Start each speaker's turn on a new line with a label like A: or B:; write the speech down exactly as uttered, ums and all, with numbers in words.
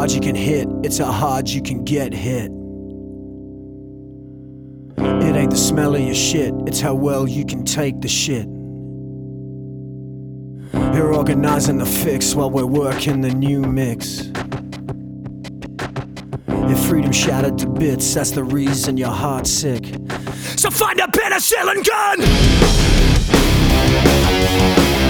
A: hard you can hit, it's how hard you can get hit. It ain't the smell of your shit, it's how well you can take the shit. You're organizing the fix while we're working the new mix. Your freedom shattered to bits, that's the reason your heart's sick. So find a penicillin gun!